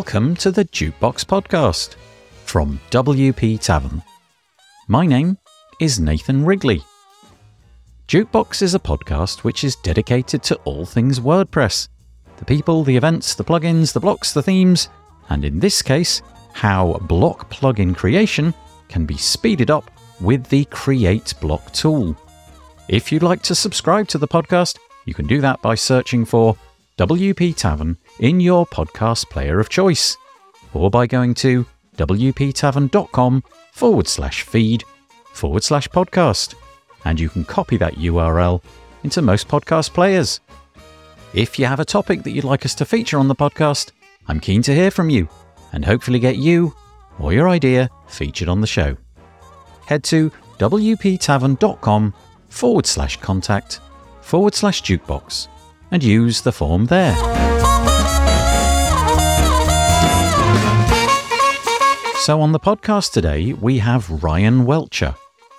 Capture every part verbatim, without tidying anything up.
Welcome to the Jukebox Podcast from W P Tavern. My name is Nathan Wrigley. Jukebox is a podcast which is dedicated to all things WordPress. The people, the events, the plugins, the blocks, the themes, and in this case, how block plugin creation can be speeded up with the Create Block tool. If you'd like to subscribe to the podcast, you can do that by searching for W P Tavern in your podcast player of choice, or by going to wptavern.com forward slash feed forward slash podcast, and you can copy that U R L into most podcast players. If you have a topic that you'd like us to feature on the podcast, I'm keen to hear from you, and hopefully get you or your idea featured on the show. Head to wptavern.com forward slash contact forward slash jukebox and use the form there. So on the podcast today, we have Ryan Welcher.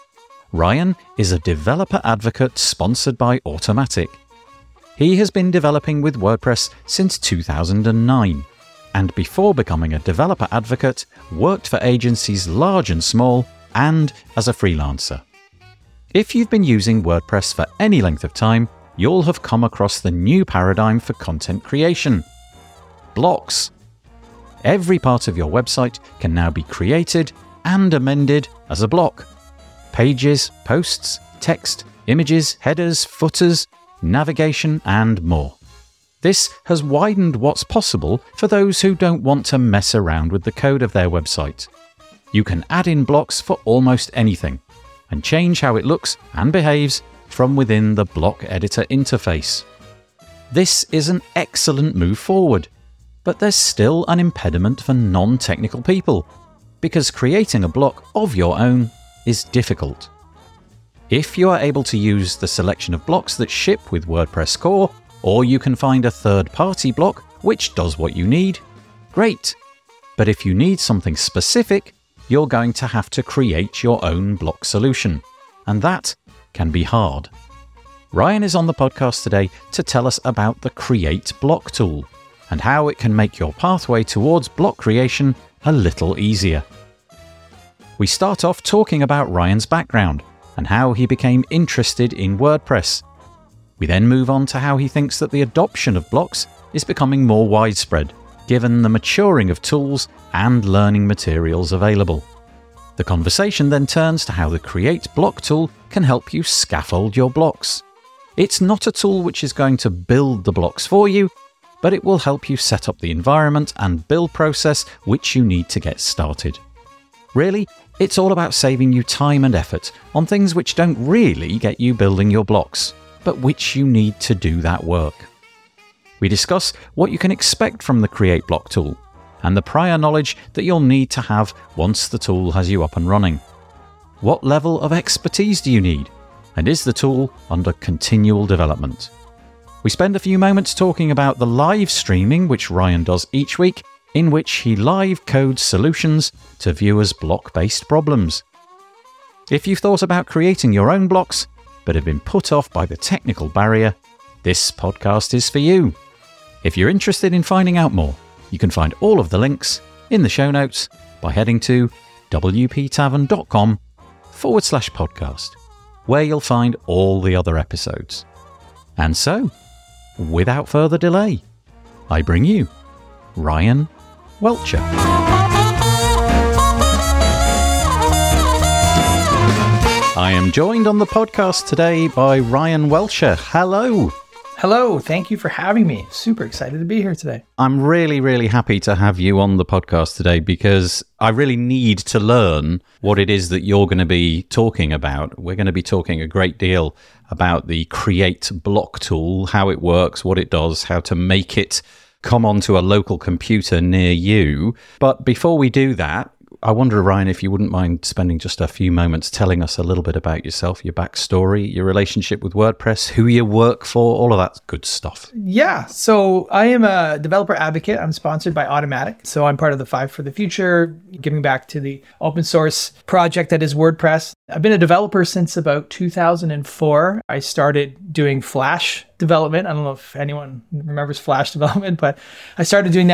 Ryan is a developer advocate sponsored by Automattic. He has been developing with WordPress since two thousand nine, and before becoming a developer advocate, worked for agencies large and small, and as a freelancer. If you've been using WordPress for any length of time, you'll have come across the new paradigm for content creation: blocks. Every part of your website can now be created and amended as a block. Pages, posts, text, images, headers, footers, navigation, and more. This has widened what's possible for those who don't want to mess around with the code of their website. You can add in blocks for almost anything, and change how it looks and behaves from within the block editor interface. This is an excellent move forward, but there's still an impediment for non-technical people, because creating a block of your own is difficult. If you are able to use the selection of blocks that ship with WordPress core, or you can find a third-party block which does what you need, great. But if you need something specific, you're going to have to create your own block solution, and that can be hard. Ryan is on the podcast today to tell us about the Create Block tool, and how it can make your pathway towards block creation a little easier. We start off talking about Ryan's background, and how he became interested in WordPress. We then move on to how he thinks that the adoption of blocks is becoming more widespread, given the maturing of tools and learning materials available. The conversation then turns to how the Create Block tool can help you scaffold your blocks. It's not a tool which is going to build the blocks for you, but it will help you set up the environment and build process which you need to get started. Really, it's all about saving you time and effort on things which don't really get you building your blocks, but which you need to do that work. We discuss what you can expect from the Create Block tool, and the prior knowledge that you'll need to have once the tool has you up and running. What level of expertise do you need? And is the tool under continual development? We spend a few moments talking about the live streaming which Ryan does each week, in which he live codes solutions to viewers' block-based problems. If you've thought about creating your own blocks, but have been put off by the technical barrier, this podcast is for you. If you're interested in finding out more, you can find all of the links in the show notes by heading to wptavern.com forward slash podcast, where you'll find all the other episodes. And so, without further delay, I bring you Ryan Welcher. I am joined on the podcast today by Ryan Welcher. Hello. Hello, thank you for having me. Super excited to be here today. I'm really, really happy to have you on the podcast today because I really need to learn what it is that you're going to be talking about. We're going to be talking a great deal about the Create Block tool, how it works, what it does, how to make it come onto a local computer near you. But before we do that, I wonder, Ryan, if you wouldn't mind spending just a few moments telling us a little bit about yourself, your backstory, your relationship with WordPress, who you work for, all of that good stuff. Yeah, so I am a developer advocate. I'm sponsored by Automattic. So I'm part of the Five for the Future, giving back to the open source project that is WordPress. I've been a developer since about two thousand four. I started doing Flash development. I don't know if anyone remembers Flash development, but I started doing that.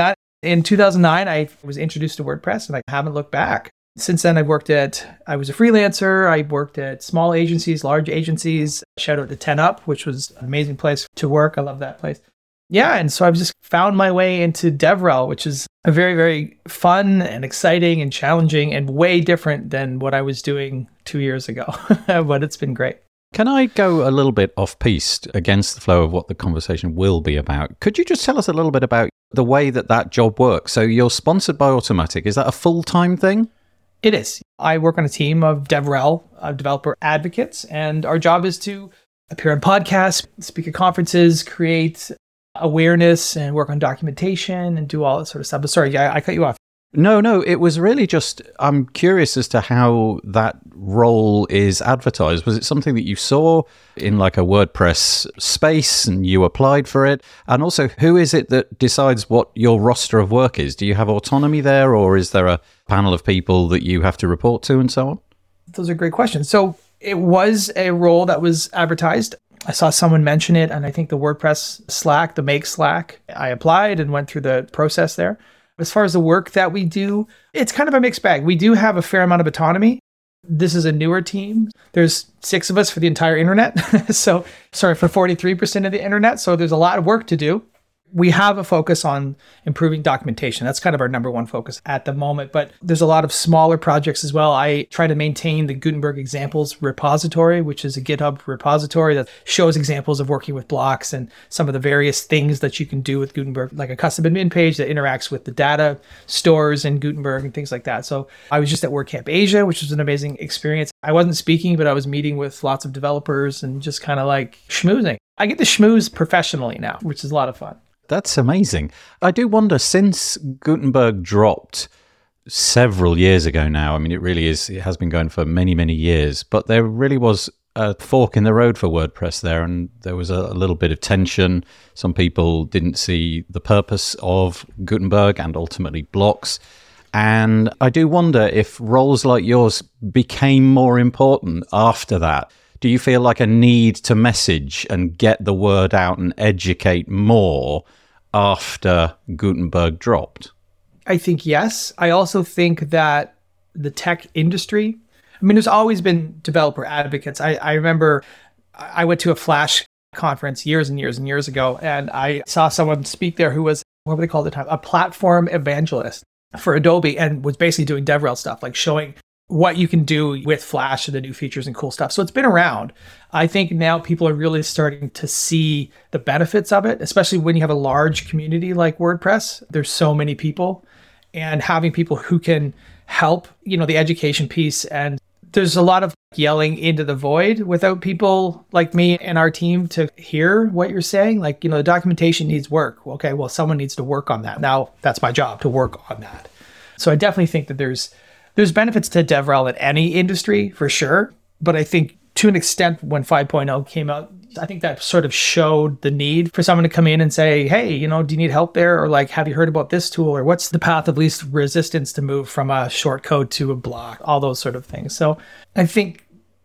In two thousand nine, I was introduced to WordPress and I haven't looked back. Since then, I've worked at, I was a freelancer. I worked at small agencies, large agencies. Shout out to ten up, which was an amazing place to work. I love that place. Yeah, and so I've just found my way into DevRel, which is a very, very fun and exciting and challenging and way different than what I was doing two years ago. But it's been great. Can I go a little bit off-piste against the flow of what the conversation will be about? Could you just tell us a little bit about the way that that job works? So you're sponsored by Automattic. Is that a full-time thing? It is. I work on a team of DevRel, uh, developer advocates, and our job is to appear on podcasts, speak at conferences, create awareness, and work on documentation and do all that sort of stuff. But sorry, I, I cut you off. No, no, it was really just, I'm curious as to how that role is advertised. Was it something that you saw in like a WordPress space and you applied for it? And also, who is it that decides what your roster of work is? Do you have autonomy there, or is there a panel of people that you have to report to and so on? Those are great questions. So it was a role that was advertised. I saw someone mention it, and I think the WordPress Slack, the Make Slack, I applied and went through the process there. As far as the work that we do, it's kind of a mixed bag. We do have a fair amount of autonomy. This is a newer team. There's six of us for the entire internet. so, sorry, for forty-three percent of the internet. So there's a lot of work to do. We have a focus on improving documentation. That's kind of our number one focus at the moment, but there's a lot of smaller projects as well. I try to maintain the Gutenberg examples repository, which is a GitHub repository that shows examples of working with blocks and some of the various things that you can do with Gutenberg, like a custom admin page that interacts with the data stores in Gutenberg and things like that. So I was just at WordCamp Asia, which was an amazing experience. I wasn't speaking, but I was meeting with lots of developers and just kind of like schmoozing. I get to schmooze professionally now, which is a lot of fun. That's amazing. I do wonder, since Gutenberg dropped several years ago now, I mean, it really is, it has been going for many, many years, but there really was a fork in the road for WordPress there, and there was a, a little bit of tension. Some people didn't see the purpose of Gutenberg and ultimately blocks. And I do wonder if roles like yours became more important after that. Do you feel like a need to message and get the word out and educate more after Gutenberg dropped? I think yes. I also think that the tech industry, I mean, there's always been developer advocates. I, I remember I went to a Flash conference years and years and years ago, and I saw someone speak there who was, what were they called at the time? A platform evangelist for Adobe, and was basically doing DevRel stuff, like showing what you can do with Flash and the new features and cool stuff. So it's been around. I think now people are really starting to see the benefits of it, especially when you have a large community like WordPress. There's so many people, and having people who can help, you know, the education piece. And there's a lot of yelling into the void without people like me and our team to hear what you're saying. Like, you know, the documentation needs work. Okay, well, someone needs to work on that. Now that's my job to work on that. So I definitely think that there's There's benefits to DevRel in any industry, for sure. But I think to an extent, when five point oh came out, I think that sort of showed the need for someone to come in and say, hey, you know, do you need help there? Or like, have you heard about this tool? Or what's the path of least resistance to move from a short code to a block? All those sort of things. So I think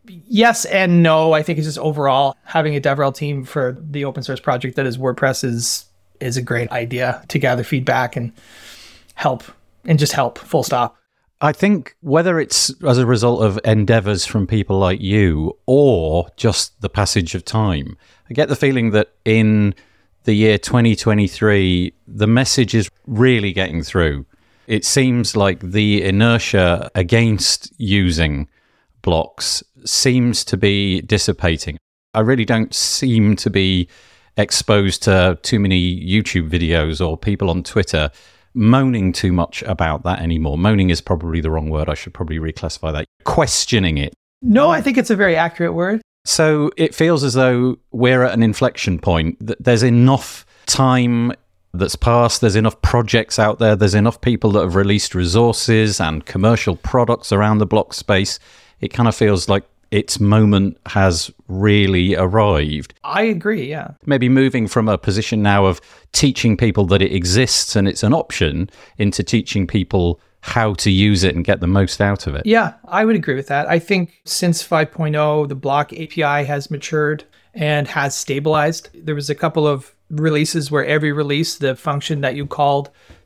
yes and no. I think it's just overall having a DevRel team for the open source project that is WordPress is, is a great idea to gather feedback and help and just help, full stop. I think whether it's as a result of endeavors from people like you or just the passage of time, I get the feeling that in the year twenty twenty-three, the message is really getting through. It seems like the inertia against using blocks seems to be dissipating. I really don't seem to be exposed to too many YouTube videos or people on Twitter moaning too much about that anymore. Moaning is probably the wrong word. I should probably reclassify that. Questioning it. No, I think it's a very accurate word. So it feels as though we're at an inflection point. There's enough time that's passed. There's enough projects out there. There's enough people that have released resources and commercial products around the block space. It kind of feels like its moment has really arrived. I agree, yeah. Maybe moving from a position now of teaching people that it exists and it's an option into teaching people how to use it and get the most out of it. Yeah, I would agree with that. I think since five point oh, the block A P I has matured and has stabilized. There was a couple of releases where every release, the function that you called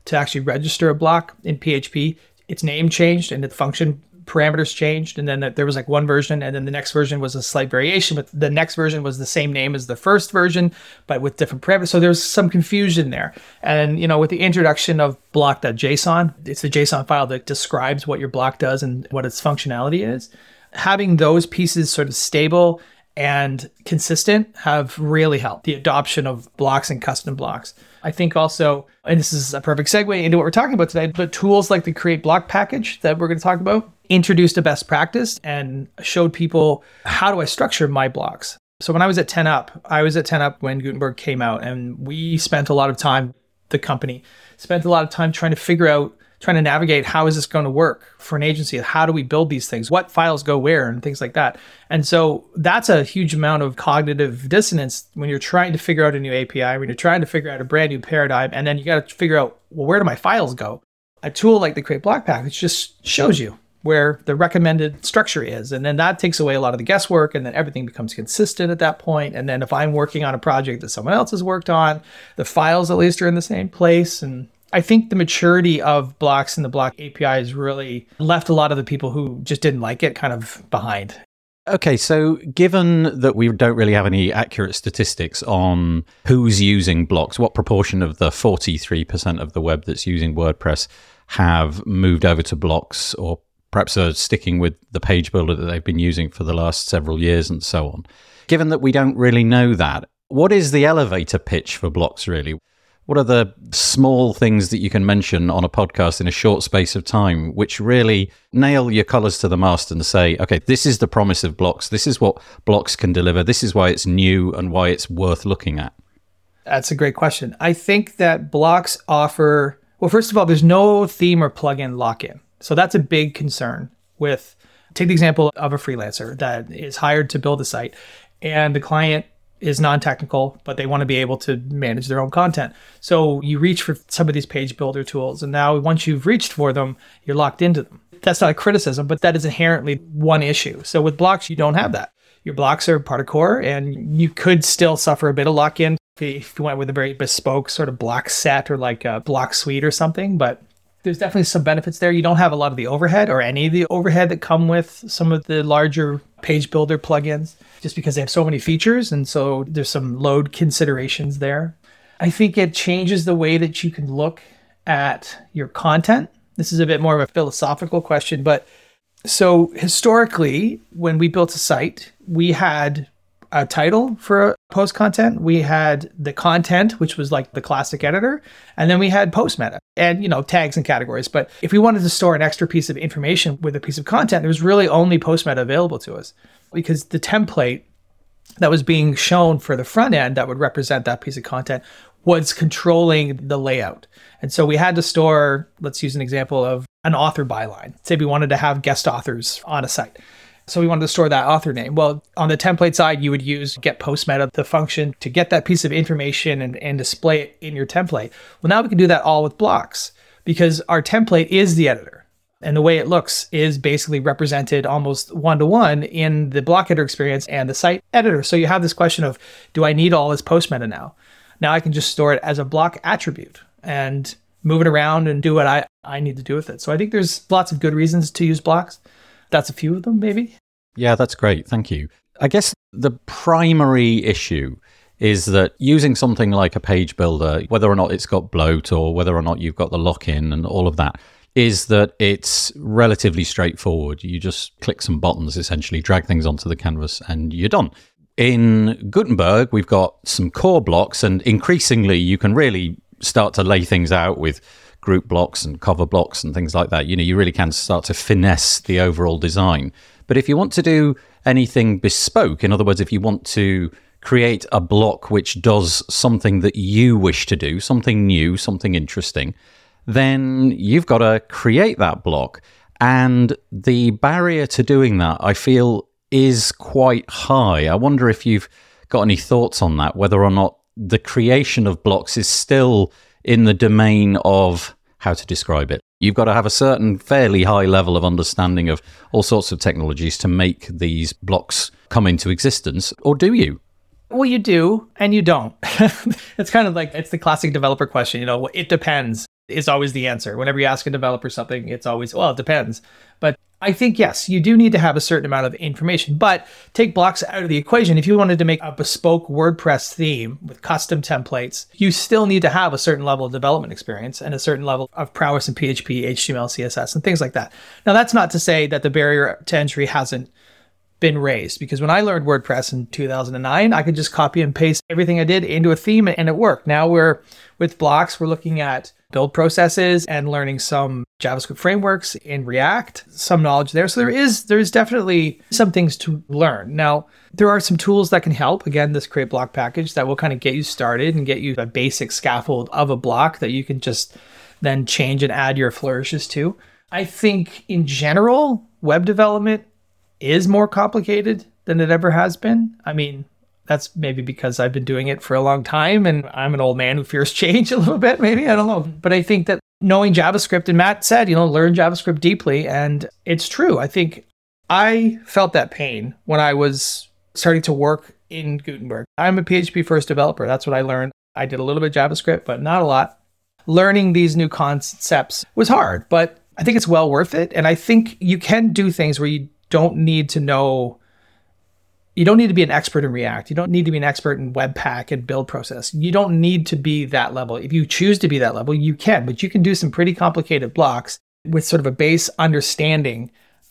to actually register a block in P H P, its name changed and the function parameters changed. And then there was like one version, and then the next version was a slight variation, but the next version was the same name as the first version, but with different parameters. So there's some confusion there. And, you know, with the introduction of block.json, it's the JSON file that describes what your block does and what its functionality is. Having those pieces sort of stable and consistent have really helped the adoption of blocks and custom blocks. I think also, and this is a perfect segue into what we're talking about today, but tools like the Create Block package that we're going to talk about introduced a best practice and showed people, how do I structure my blocks? So when I was at ten up, I was at ten up when Gutenberg came out, and we spent a lot of time, the company spent a lot of time trying to figure out, trying to navigate, how is this going to work for an agency? How do we build these things? What files go where and things like that? And so that's a huge amount of cognitive dissonance when you're trying to figure out a new A P I, when you're trying to figure out a brand new paradigm, and then you got to figure out, well, where do my files go? A tool like the Create Block package just shows you where the recommended structure is. And then that takes away a lot of the guesswork, and then everything becomes consistent at that point. And then if I'm working on a project that someone else has worked on, the files at least are in the same place. And I think the maturity of blocks and the block A P I has really left a lot of the people who just didn't like it kind of behind. Okay, so given that we don't really have any accurate statistics on who's using blocks, what proportion of the forty-three percent of the web that's using WordPress have moved over to blocks, or perhaps are sticking with the page builder that they've been using for the last several years and so on. Given that we don't really know that, what is the elevator pitch for blocks really? What are the small things that you can mention on a podcast in a short space of time, which really nail your colors to the mast and say, okay, this is the promise of blocks. This is what blocks can deliver. This is why it's new and why it's worth looking at. That's a great question. I think that blocks offer, well, first of all, there's no theme or plugin lock-in. So that's a big concern with, take the example of a freelancer that is hired to build a site, and the client is non-technical, but they want to be able to manage their own content. So you reach for some of these page builder tools, and now once you've reached for them, you're locked into them. That's not a criticism, but that is inherently one issue. So with blocks, you don't have that. Your blocks are part of core, and you could still suffer a bit of lock-in if you went with a very bespoke sort of block set or like a block suite or something, but there's definitely some benefits there. You don't have a lot of the overhead or any of the overhead that come with some of the larger page builder plugins, just because they have so many features. And so there's some load considerations there. I think it changes the way that you can look at your content. This is a bit more of a philosophical question, but so historically, when we built a site, we had a title for post content. We had the content, which was like the classic editor. And then we had post meta and, you know, tags and categories. But if we wanted to store an extra piece of information with a piece of content, there was really only post meta available to us, because the template that was being shown for the front end that would represent that piece of content was controlling the layout. And so we had to store, let's use an example of an author byline. Say we wanted to have guest authors on a site. So we wanted to store that author name. Well, on the template side, you would use get post meta, the function to get that piece of information and, and display it in your template. Well, now we can do that all with blocks, because our template is the editor. And the way it looks is basically represented almost one-to-one in the block editor experience and the site editor. So you have this question of, do I need all this post meta now? Now I can just store it as a block attribute and move it around and do what I, I need to do with it. So I think there's lots of good reasons to use blocks. That's a few of them, maybe. Yeah, that's great. Thank you. I guess the primary issue is that using something like a page builder, whether or not it's got bloat or whether or not you've got the lock-in and all of that, is that it's relatively straightforward. You just click some buttons, essentially, drag things onto the canvas, and you're done. In Gutenberg, we've got some core blocks, and increasingly you can really start to lay things out with group blocks and cover blocks and things like that. You know, you really can start to finesse the overall design. But if you want to do anything bespoke, in other words, if you want to create a block which does something that you wish to do, something new, something interesting, then you've got to create that block. And the barrier to doing that, I feel, is quite high. I wonder if you've got any thoughts on that, whether or not the creation of blocks is still in the domain of, how to describe it. You've got to have a certain fairly high level of understanding of all sorts of technologies to make these blocks come into existence, or do you? Well, you do, and you don't. It's kind of like, it's the classic developer question, you know, it depends. is always the answer. Whenever you ask a developer something, it's always, well, it depends. But I think, yes, you do need to have a certain amount of information, but take blocks out of the equation. If you wanted to make a bespoke WordPress theme with custom templates, you still need to have a certain level of development experience and a certain level of prowess in P H P, H T M L, C S S, and things like that. Now, that's not to say that the barrier to entry hasn't been raised, because when I learned WordPress in two thousand nine, I could just copy and paste everything I did into a theme and it worked. Now we're with blocks, we're looking at build processes and learning some JavaScript frameworks in React, some knowledge there. So there is there's definitely some things to learn. Now, there are some tools that can help. Again, this create block package that will kind of get you started and get you a basic scaffold of a block that you can just then change and add your flourishes to. I think in general, web development is more complicated than it ever has been. I mean, that's maybe because I've been doing it for a long time and I'm an old man who fears change a little bit, maybe. I don't know. But I think that knowing JavaScript, and Matt said, you know, learn JavaScript deeply. And it's true. I think I felt that pain when I was starting to work in Gutenberg. I'm a P H P first developer. That's what I learned. I did a little bit of JavaScript, but not a lot. Learning these new concepts was hard, but I think it's well worth it. And I think you can do things where you don't need to know, you don't need to be an expert in React. You don't need to be an expert in Webpack and build process. You don't need to be that level. If you choose to be that level, you can, but you can do some pretty complicated blocks with sort of a base understanding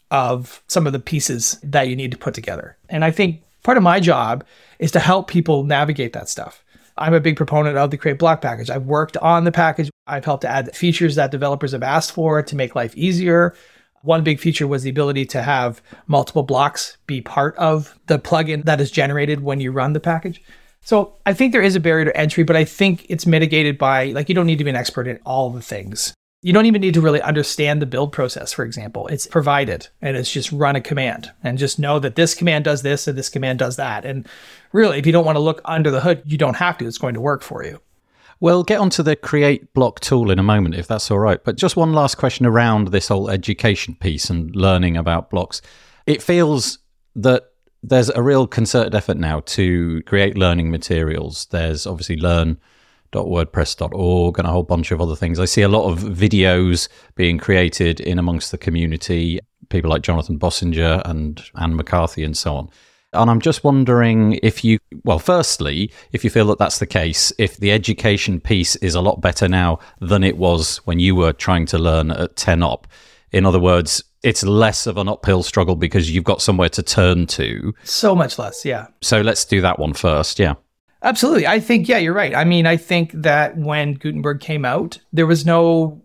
of some of the pieces that you need to put together. And I think part of my job is to help people navigate that stuff. I'm a big proponent of the Create Block package. I've worked on the package. I've helped to add features that developers have asked for to make life easier. One big feature was the ability to have multiple blocks be part of the plugin that is generated when you run the package. So I think there is a barrier to entry, but I think it's mitigated by, like, you don't need to be an expert in all the things. You don't even need to really understand the build process, for example. It's provided, and it's just run a command and just know that this command does this and this command does that. And really, if you don't want to look under the hood, you don't have to. It's going to work for you. We'll get onto the Create Block tool in a moment, if that's all right. But just one last question around this whole education piece and learning about blocks. It feels that there's a real concerted effort now to create learning materials. There's obviously learn dot wordpress dot org and a whole bunch of other things. I see a lot of videos being created in amongst the community, people like Jonathan Bossinger and Anne McCarthy and so on. And I'm just wondering if you, well, firstly, if you feel that that's the case, if the education piece is a lot better now than it was when you were trying to learn at ten op. In other words, it's less of an uphill struggle because you've got somewhere to turn to. So much less, yeah. So let's do that one first, yeah. Absolutely. I think, yeah, you're right. I mean, I think that when Gutenberg came out, there was no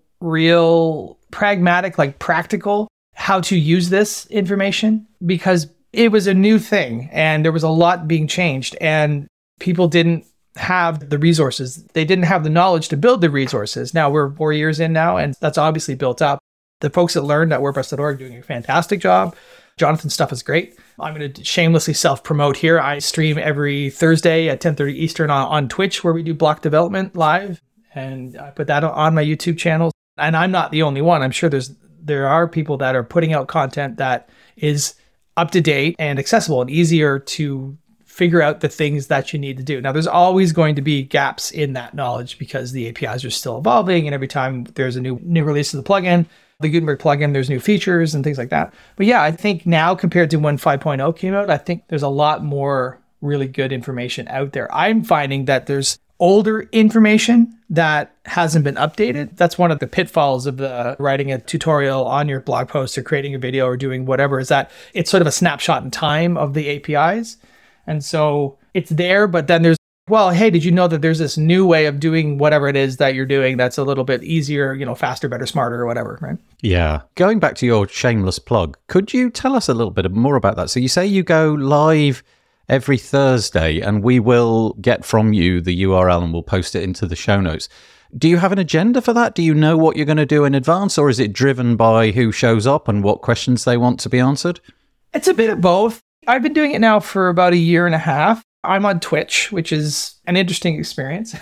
real pragmatic, like practical, how to use this information because it was a new thing and there was a lot being changed and people didn't have the resources. They didn't have the knowledge to build the resources. Now we're four years in now and that's obviously built up. The folks that learned at WordPress dot org are doing a fantastic job. Jonathan's stuff is great. I'm going to shamelessly self-promote here. I stream every Thursday at ten thirty Eastern on, on Twitch where we do block development live. And I put that on my YouTube channel. And I'm not the only one. I'm sure there's there are people that are putting out content that is up to date and accessible and easier to figure out the things that you need to do. Now, there's always going to be gaps in that knowledge because the A P Is are still evolving. And every time there's a new new release of the plugin, the Gutenberg plugin, there's new features and things like that. But yeah, I think now compared to when five point oh came out, I think there's a lot more really good information out there. I'm finding that there's older information that hasn't been updated. That's one of the pitfalls of the writing a tutorial on your blog post or creating a video or doing whatever, is that it's sort of a snapshot in time of the A P Is. And so it's there, but then there's, well, hey, did you know that there's this new way of doing whatever it is that you're doing that's a little bit easier, you know, faster, better, smarter, or whatever, right? Yeah. Going back to your shameless plug, could you tell us a little bit more about that? So you say you go live every Thursday, and we will get from you the U R L and we'll post it into the show notes. Do you have an agenda for that? Do you know what you're going to do in advance, or is it driven by who shows up and what questions they want to be answered? It's a bit of both. I've been doing it now for about a year and a half. I'm on Twitch, which is an interesting experience.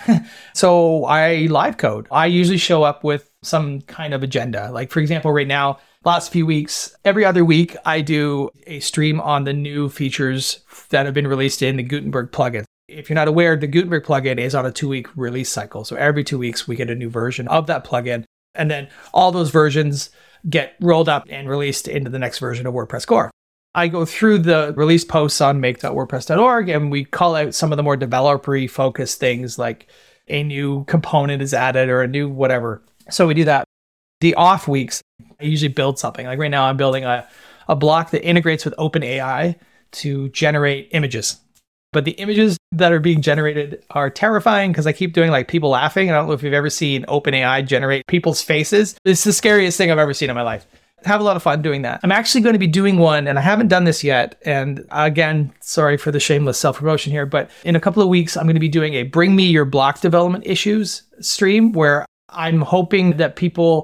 So I live code. I usually show up with some kind of agenda. Like, for example, right now, last few weeks, every other week, I do a stream on the new features that have been released in the Gutenberg plugin. If you're not aware, the Gutenberg plugin is on a two-week release cycle. So every two weeks, we get a new version of that plugin. And then all those versions get rolled up and released into the next version of WordPress core. I go through the release posts on make dot wordpress dot org, and we call out some of the more developer-y focused things like a new component is added or a new whatever. So we do that. The off weeks, I usually build something. Like right now, I'm building a, a block that integrates with OpenAI to generate images. But the images that are being generated are terrifying because I keep doing like people laughing. I don't know if you've ever seen OpenAI generate people's faces. It's the scariest thing I've ever seen in my life. I have a lot of fun doing that. I'm actually going to be doing one, and I haven't done this yet. And again, sorry for the shameless self-promotion here, but in a couple of weeks, I'm going to be doing a Bring Me Your Block Development Issues stream where I'm hoping that people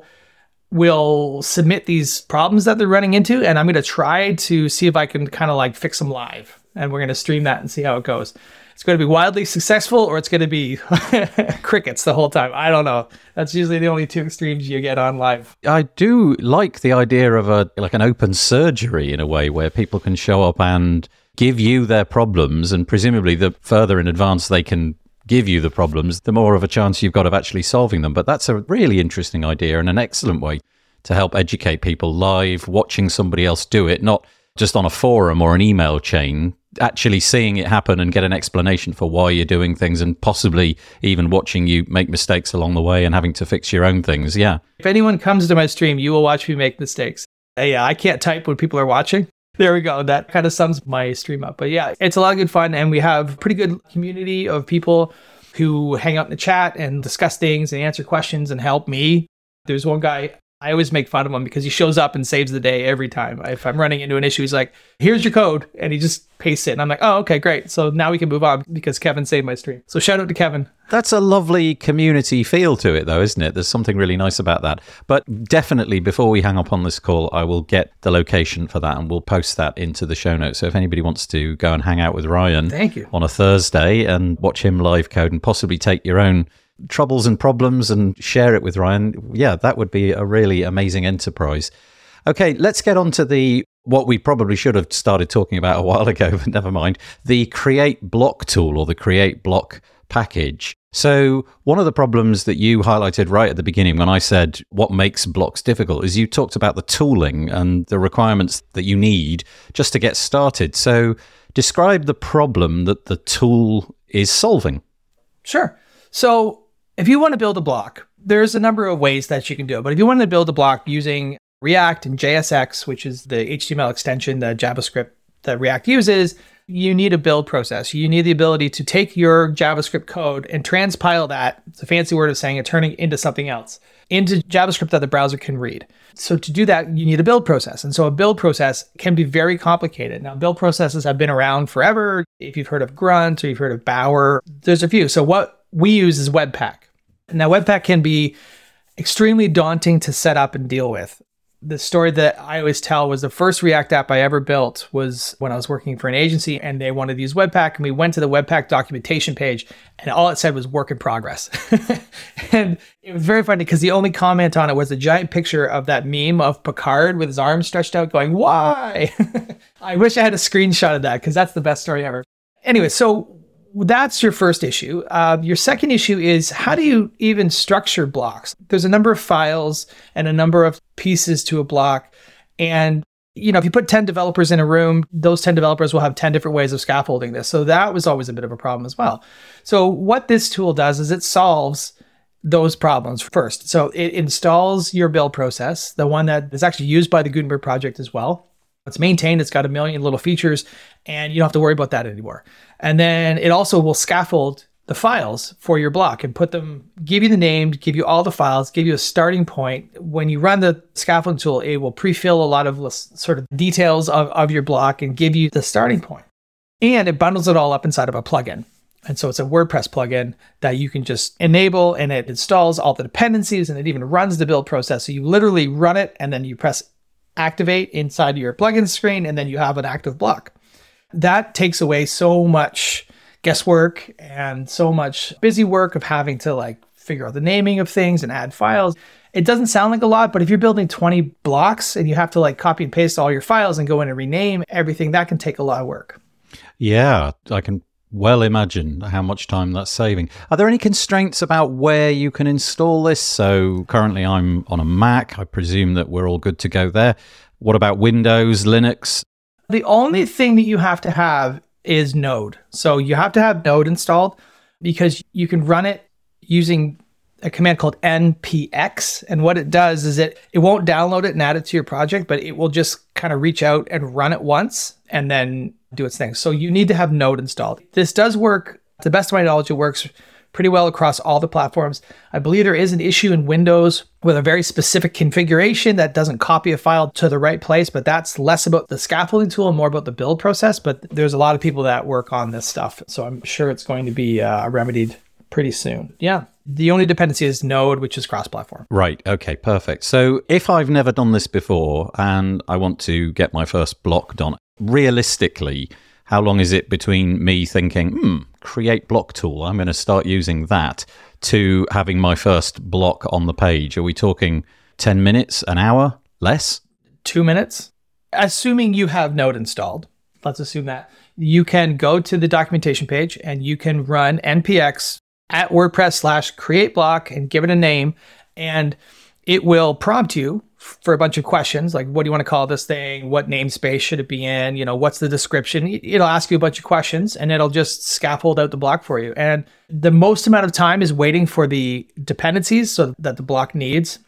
will submit these problems that they're running into, and I'm going to try to see if I can kind of like fix them live. And we're going to stream that and see how it goes. It's going to be wildly successful, or it's going to be crickets the whole time. I don't know. That's usually the only two extremes you get on live. I do like the idea of a like an open surgery in a way where people can show up and give you their problems, and presumably the further in advance they can give you the problems, the more of a chance you've got of actually solving them. But that's a really interesting idea and an excellent way to help educate people live, watching somebody else do it, not just on a forum or an email chain, actually seeing it happen and get an explanation for why you're doing things, and possibly even watching you make mistakes along the way and having to fix your own things. Yeah. If anyone comes to my stream, you will watch me make mistakes. Yeah, I can't type when people are watching. There we go. That kind of sums my stream up. But yeah, it's a lot of good fun, and we have a pretty good community of people who hang out in the chat and discuss things and answer questions and help me. There's one guy, I always make fun of him because he shows up and saves the day every time. If I'm running into an issue, he's like, here's your code. And he just pastes it. And I'm like, oh, okay, great. So now we can move on because Kevin saved my stream. So shout out to Kevin. That's a lovely community feel to it, though, isn't it? There's something really nice about that. But definitely, before we hang up on this call, I will get the location for that and we'll post that into the show notes. So if anybody wants to go and hang out with Ryan Thank you. on a Thursday and watch him live code and possibly take your own troubles and problems and share it with Ryan, yeah, that would be a really amazing enterprise. Okay, let's get on to the what we probably should have started talking about a while ago, but never mind, the Create Block tool or the Create Block package. So one of the problems that you highlighted right at the beginning when I said what makes blocks difficult is you talked about the tooling and the requirements that you need just to get started. So describe the problem that the tool is solving. Sure. So if you want to build a block, there's a number of ways that you can do it. But if you want to build a block using React and J S X, which is the H T M L extension, the JavaScript that React uses, you need a build process. You need the ability to take your JavaScript code and transpile that, it's a fancy word of saying it, turning it into something else, into JavaScript that the browser can read. So to do that, you need a build process. And so a build process can be very complicated. Now, build processes have been around forever. If you've heard of Grunt or you've heard of Bower, there's a few. So what we use is Webpack. Now, Webpack can be extremely daunting to set up and deal with. The story that I always tell was the first React app I ever built was when I was working for an agency and they wanted to use Webpack, and we went to the Webpack documentation page and all it said was work in progress. And it was very funny because the only comment on it was a giant picture of that meme of Picard with his arms stretched out going, why? I wish I had a screenshot of that because that's the best story ever. Anyway, so that's your first issue. Uh, your second issue is how do you even structure blocks? There's a number of files and a number of pieces to a block. And, you know, if you put ten developers in a room, those ten developers will have ten different ways of scaffolding this. So that was always a bit of a problem as well. So what this tool does is it solves those problems first. So it installs your build process, the one that is actually used by the Gutenberg project as well. It's maintained, it's got a million little features, and you don't have to worry about that anymore. And then it also will scaffold the files for your block and put them, give you the name, give you all the files, give you a starting point. When you run the scaffolding tool, it will pre-fill a lot of sort of details of, of your block and give you the starting point. And it bundles it all up inside of a plugin. And so it's a WordPress plugin that you can just enable, and it installs all the dependencies, and it even runs the build process. So you literally run it and then you press activate inside your plugin screen, and then you have an active block. That takes away so much guesswork and so much busy work of having to like figure out the naming of things and add files. It doesn't sound like a lot, but if you're building twenty blocks and you have to like copy and paste all your files and go in and rename everything, that can take a lot of work. Yeah, I can well imagine how much time that's saving. Are there any constraints about where you can install this? So currently I'm on a Mac. I presume that we're all good to go there. What about Windows, Linux? The only thing that you have to have is Node. So you have to have Node installed because you can run it using a command called N P X. And what it does is it, it won't download it and add it to your project, but it will just kind of reach out and run it once and then do its thing. So you need to have Node installed. This does work, to the best of my knowledge, it works pretty well across all the platforms. I believe there is an issue in Windows with a very specific configuration that doesn't copy a file to the right place, but that's less about the scaffolding tool and more about the build process. But there's a lot of people that work on this stuff. So I'm sure it's going to be uh, remedied pretty soon. Yeah. The only dependency is Node, which is cross-platform. Right. Okay, perfect. So if I've never done this before and I want to get my first block done, realistically, how long is it between me thinking, hmm, create block tool, I'm going to start using that, to having my first block on the page? Are we talking ten minutes, an hour, less? Two minutes. Assuming you have Node installed, let's assume that, you can go to the documentation page and you can run N P X at WordPress slash create block and give it a name. And it will prompt you for a bunch of questions, like what do you want to call this thing? What namespace should it be in? You know, what's the description? It'll ask you a bunch of questions and it'll just scaffold out the block for you. And the most amount of time is waiting for the dependencies so that the block needs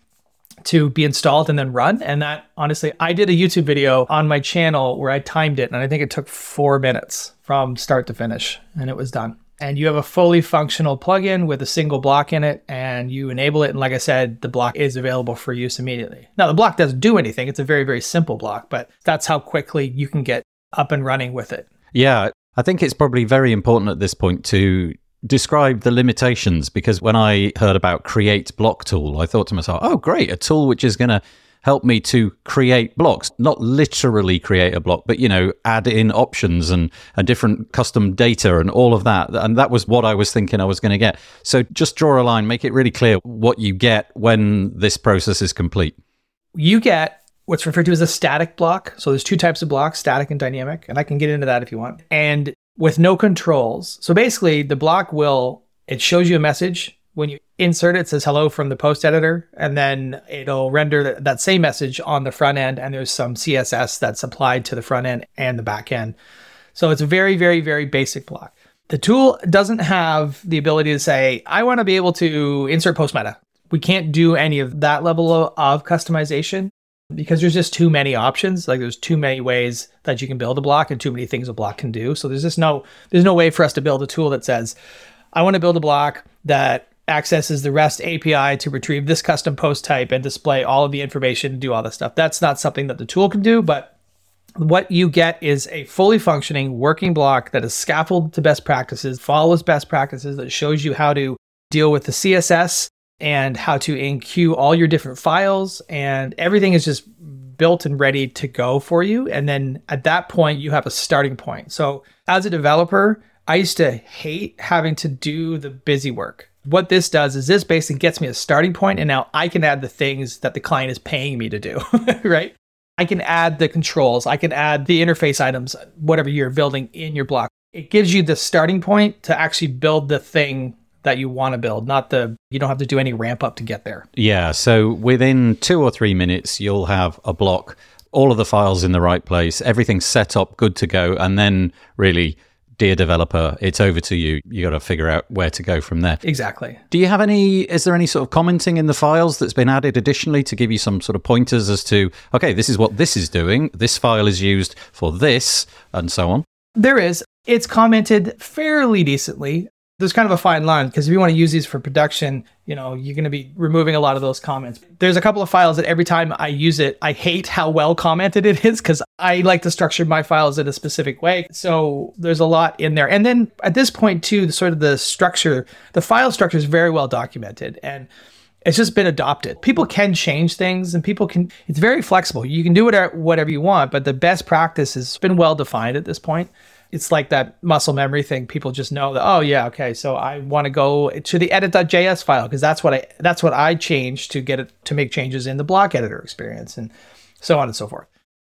to be installed and then run. And that, honestly, I did a YouTube video on my channel where I timed it, and I think it took four minutes from start to finish, and it was done. And you have a fully functional plugin with a single block in it, and you enable it. And like I said, the block is available for use immediately. Now, the block doesn't do anything. It's a very, very simple block, but that's how quickly you can get up and running with it. Yeah, I think it's probably very important at this point to describe the limitations, because when I heard about Create Block Tool, I thought to myself, oh, great, a tool which is going to help me to create blocks, not literally create a block, but, you know, add in options and, and different custom data and all of that. And that was what I was thinking I was going to get. So just draw a line, make it really clear what you get when this process is complete. You get what's referred to as a static block. So there's two types of blocks, static and dynamic. And I can get into that if you want. And with no controls. So basically the block will, it shows you a message. When you insert it, it says hello from the post editor, and then it'll render th- that same message on the front end. And there's some C S S that's applied to the front end and the back end. So it's a very, very, very basic block. The tool doesn't have the ability to say, I want to be able to insert post meta. We can't do any of that level of, of customization because there's just too many options. Like there's too many ways that you can build a block and too many things a block can do. So there's just no, there's no way for us to build a tool that says, I want to build a block that accesses the REST A P I to retrieve this custom post type and display all of the information and do all this stuff. That's not something that the tool can do, but what you get is a fully functioning working block that is scaffolded to best practices, follows best practices, that shows you how to deal with the C S S and how to enqueue all your different files, and everything is just built and ready to go for you. And then at that point, you have a starting point. So as a developer, I used to hate having to do the busy work. What this does is this basically gets me a starting point, and now I can add the things that the client is paying me to do, right? I can add the controls, I can add the interface items, whatever you're building in your block. It gives you the starting point to actually build the thing that you want to build, not the, you don't have to do any ramp up to get there. Yeah, so within two or three minutes, you'll have a block, all of the files in the right place, everything's set up, good to go, and then really, dear developer, it's over to you. You got to figure out where to go from there. Exactly. Do you have any, is there any sort of commenting in the files that's been added additionally to give you some sort of pointers as to, okay, this is what this is doing, this file is used for this, and so on? There is. It's commented fairly decently. There's kind of a fine line, because if you want to use these for production, you know, you're going to be removing a lot of those comments. There's a couple of files that every time I use it, I hate how well commented it is, because I like to structure my files in a specific way. So there's a lot in there. And then at this point too, the sort of the structure, the file structure is very well documented, and it's just been adopted. People can change things, and people can, it's very flexible. You can do whatever, whatever you want, but the best practice has been well defined at this point. It's like that muscle memory thing. People just know that, oh yeah, okay, so I want to go to the edit dot J S file, because that's what I that's what I changed to get it to make changes in the block editor experience, and so on and so forth.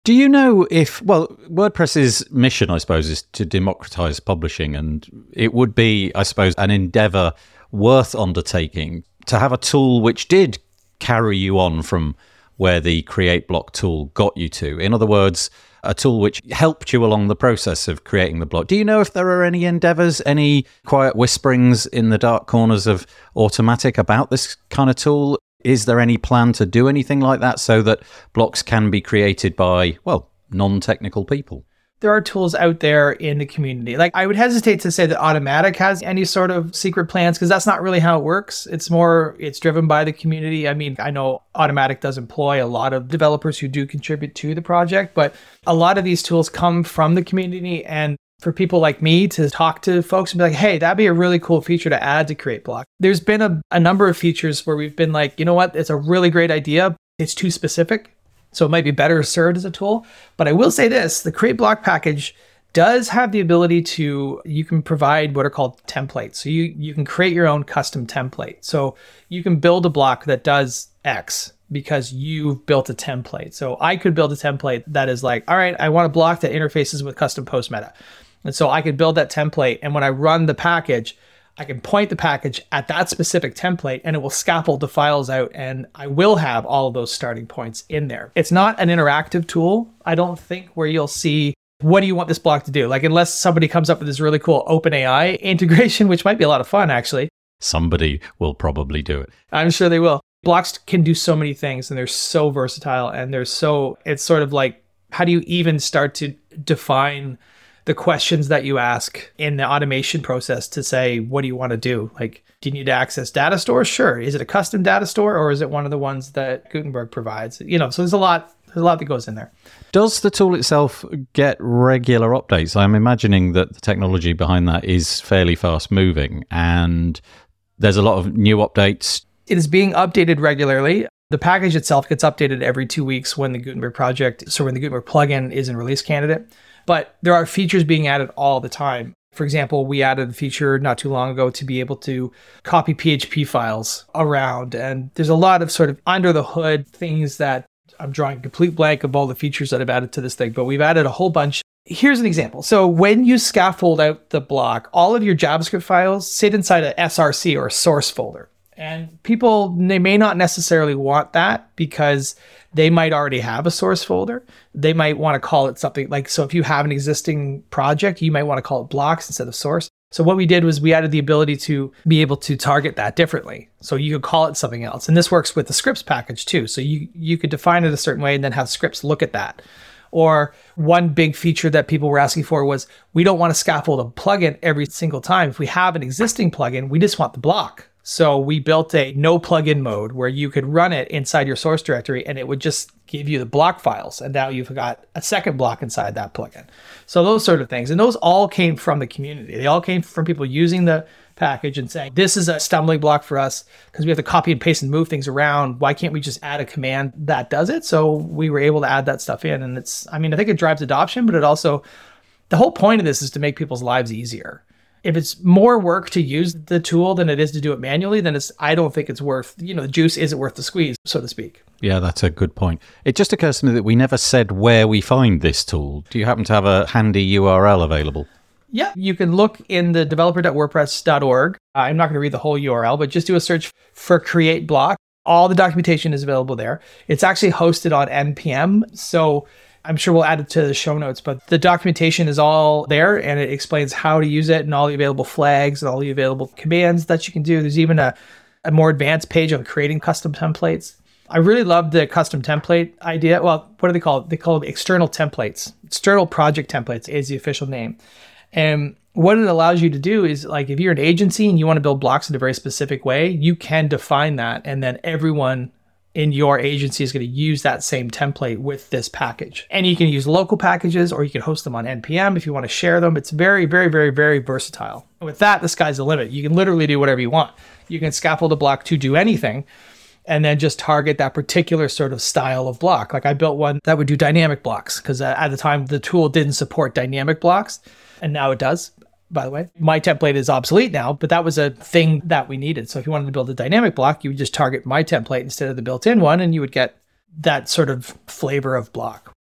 Do you know if, well, WordPress's mission, I suppose, is to democratize publishing, and it would be, I suppose, an endeavor worth undertaking to have a tool which did carry you on from where the Create Block tool got you to. In other words, a tool which helped you along the process of creating the block. Do you know if there are any endeavors, any quiet whisperings in the dark corners of Automattic about this kind of tool? Is there any plan to do anything like that so that blocks can be created by, well, non-technical people? There are tools out there in the community. Like, I would hesitate to say that Automattic has any sort of secret plans, because that's not really how it works. It's more, it's driven by the community. I mean, I know Automattic does employ a lot of developers who do contribute to the project, but a lot of these tools come from the community. And for people like me to talk to folks and be like, hey, that'd be a really cool feature to add to Create Block. There's been a, a number of features where we've been like, you know what, it's a really great idea. It's too specific. So it might be better served as a tool. But I will say this, the Create Block package does have the ability to, you can provide what are called templates. So you, you can create your own custom template. So you can build a block that does X because you've built a template. So I could build a template that is like, all right, I want a block that interfaces with custom post meta. And so I could build that template. And when I run the package, I can point the package at that specific template and it will scaffold the files out, and I will have all of those starting points in there. It's not an interactive tool, I don't think, where you'll see, what do you want this block to do? Like, unless somebody comes up with this really cool OpenAI integration, which might be a lot of fun, actually. Somebody will probably do it. I'm sure they will. Blocks can do so many things, and they're so versatile, and they're so, it's sort of like, how do you even start to define the questions that you ask in the automation process to say, what do you want to do? Like, do you need to access data stores? Sure. Is it a custom data store, or is it one of the ones that Gutenberg provides? You know, so there's a lot, there's a lot that goes in there. Does the tool itself get regular updates? I'm imagining that the technology behind that is fairly fast moving, and there's a lot of new updates. It is being updated regularly. The package itself gets updated every two weeks when the Gutenberg project, so when the Gutenberg plugin is in release candidate. But there are features being added all the time. For example, we added a feature not too long ago to be able to copy P H P files around. And there's a lot of sort of under the hood things that I'm drawing a complete blank of all the features that I've added to this thing, but we've added a whole bunch. Here's an example. So when you scaffold out the block, all of your JavaScript files sit inside a S R C or a source folder. And people, they may not necessarily want that because they might already have a source folder. They might want to call it something like, so if you have an existing project, you might want to call it blocks instead of source. So what we did was we added the ability to be able to target that differently. So you could call it something else. And this works with the scripts package too. So you, you could define it a certain way and then have scripts look at that. Or one big feature that people were asking for was, we don't want to scaffold a plugin every single time. If we have an existing plugin, we just want the block. So we built a no plugin mode where you could run it inside your source directory and it would just give you the block files. And now you've got a second block inside that plugin. So those sort of things. And those all came from the community. They all came from people using the package and saying, this is a stumbling block for us because we have to copy and paste and move things around. Why can't we just add a command that does it? So we were able to add that stuff in. And it's, I mean, I think it drives adoption, but it also, the whole point of this is to make people's lives easier. If it's more work to use the tool than it is to do it manually, then it's, I don't think it's worth, you know, the juice isn't worth the squeeze, so to speak. Yeah, that's a good point. It just occurs to me that we never said where we find this tool. Do you happen to have a handy U R L available? Yeah, you can look in the developer dot wordpress dot org. I'm not going to read the whole U R L, but just do a search for Create Block. All the documentation is available there. It's actually hosted on N P M, so I'm sure we'll add it to the show notes, but the documentation is all there and it explains how to use it and all the available flags and all the available commands that you can do. There's even a, a more advanced page on creating custom templates. I really love the custom template idea. Well, what do they call it? They call them external templates. External project templates is the official name. And what it allows you to do is, like, if you're an agency and you want to build blocks in a very specific way, you can define that, and then everyone in your agency is going to use that same template with this package. And you can use local packages or you can host them on N P M if you want to share them. It's very, very, very, very versatile. And with that, the sky's the limit. You can literally do whatever you want. You can scaffold a block to do anything and then just target that particular sort of style of block. Like, I built one that would do dynamic blocks because at the time the tool didn't support dynamic blocks, and now it does. By the way, my template is obsolete now, but that was a thing that we needed. So if you wanted to build a dynamic block, you would just target my template instead of the built-in one, and you would get that sort of flavor of block.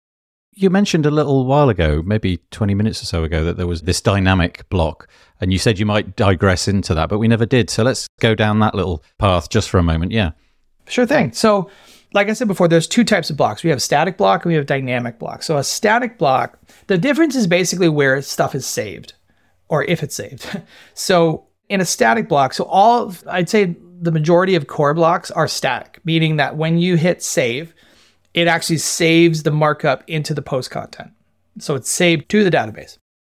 You mentioned a little while ago, maybe twenty minutes or so ago, that there was this dynamic block, and you said you might digress into that, but we never did. So let's go down that little path just for a moment. Yeah. Sure thing. So like I said before, there's two types of blocks. We have static block and we have dynamic block. So a static block, the difference is basically where stuff is saved or if it's saved. So in a static block, so all, I'd say the majority of core blocks are static, meaning that when you hit save, it actually saves the markup into the post content. So it's saved to the database.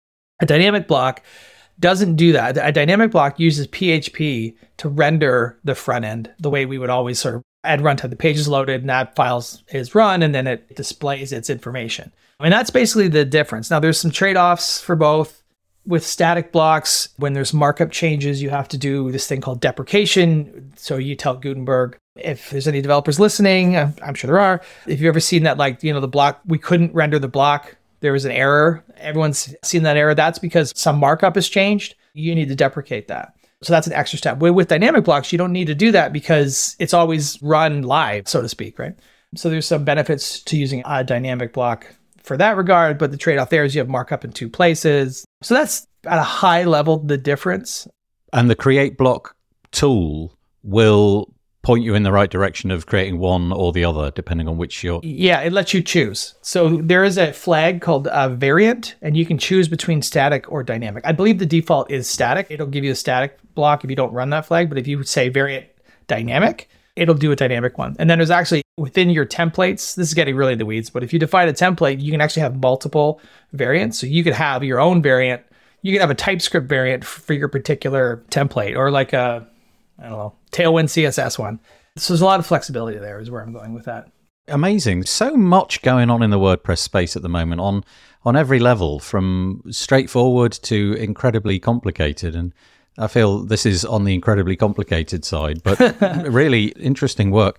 A dynamic block doesn't do that. A dynamic block uses P H P to render the front end the way we would always sort of at runtime. The page is loaded and that file is run and then it displays its information. I mean, that's basically the difference. Now, there's some trade-offs for both. With static blocks, when there's markup changes, you have to do this thing called deprecation. So you tell Gutenberg, if there's any developers listening, I'm sure there are, if you've ever seen that, like, you know, the block, we couldn't render the block, there was an error. Everyone's seen that error. That's because some markup has changed. You need to deprecate that. So that's an extra step. With dynamic blocks, you don't need to do that because it's always run live, so to speak, right? So there's some benefits to using a dynamic block for that regard, but the trade-off there is you have markup in two places. So that's at a high level the difference. And the create block tool will point you in the right direction of creating one or the other, depending on which you're... Yeah, it lets you choose. So there is a flag called a variant, and you can choose between static or dynamic. I believe the default is static. It'll give you a static block if you don't run that flag, but if you say variant dynamic, it'll do a dynamic one. And then there's actually within your templates, this is getting really in the weeds, but if you define a template, you can actually have multiple variants. So you could have your own variant. You could have a TypeScript variant for your particular template or like a, I don't know, Tailwind C S S one. So there's a lot of flexibility there is where I'm going with that. Amazing. So much going on in the WordPress space at the moment on, on every level, from straightforward to incredibly complicated. And I feel this is on the incredibly complicated side, but really interesting work.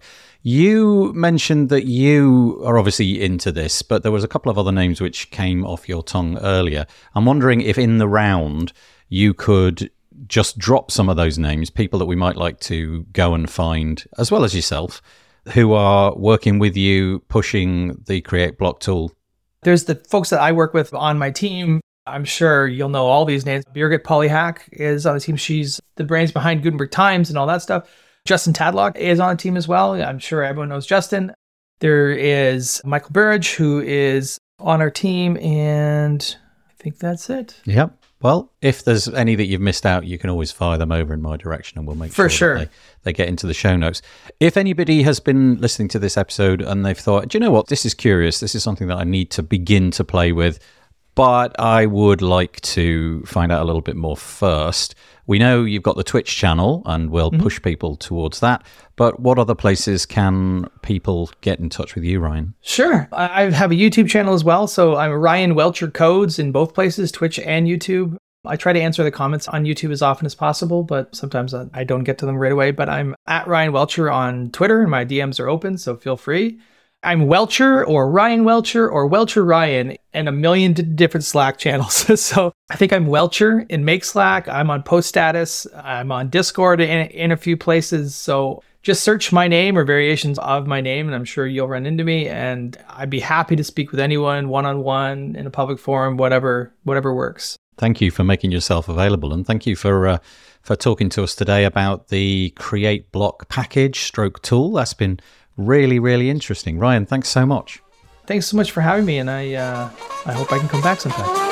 You mentioned that you are obviously into this, but there was a couple of other names which came off your tongue earlier. I'm wondering if in the round you could just drop some of those names, people that we might like to go and find, as well as yourself, who are working with you, pushing the Create Block tool. There's the folks that I work with on my team. I'm sure you'll know all these names. Birgit Polyhack is on the team. She's the brains behind Gutenberg Times and all that stuff. Justin Tadlock is on the team as well. I'm sure everyone knows Justin. There is Michael Burridge, who is on our team, and I think that's it. Yep. Well, if there's any that you've missed out, you can always fire them over in my direction and we'll make For sure, sure. That they, they get into the show notes. If anybody has been listening to this episode and they've thought, do you know what, this is curious, this is something that I need to begin to play with, but I would like to find out a little bit more first. We know you've got the Twitch channel and we'll mm-hmm. push people towards that. But what other places can people get in touch with you, Ryan? Sure. I have a YouTube channel as well. So I'm Ryan Welcher Codes in both places, Twitch and YouTube. I try to answer the comments on YouTube as often as possible, but sometimes I don't get to them right away. But I'm at Ryan Welcher on Twitter and my D Ms are open, so feel free. I'm Welcher or Ryan Welcher or Welcher Ryan and a million d- different Slack channels. So I think I'm Welcher in Make Slack. I'm on Post Status. I'm on Discord in, in a few places. So just search my name or variations of my name, and I'm sure you'll run into me. And I'd be happy to speak with anyone one-on-one in a public forum, whatever whatever works. Thank you for making yourself available. And thank you for uh, for talking to us today about the Create Block package stroke tool. That's been really, really interesting. Ryan, thanks so much. Thanks so much for having me, and I uh, I hope I can come back sometime.